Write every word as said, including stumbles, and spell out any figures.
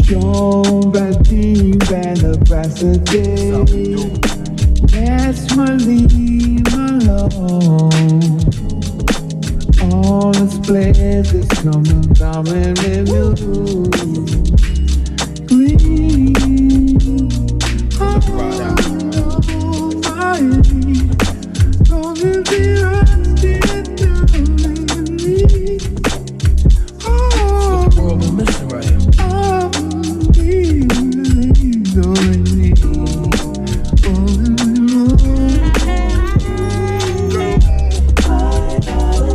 Don't deep and the precedent. Let's leave alone. All this place is coming down and you.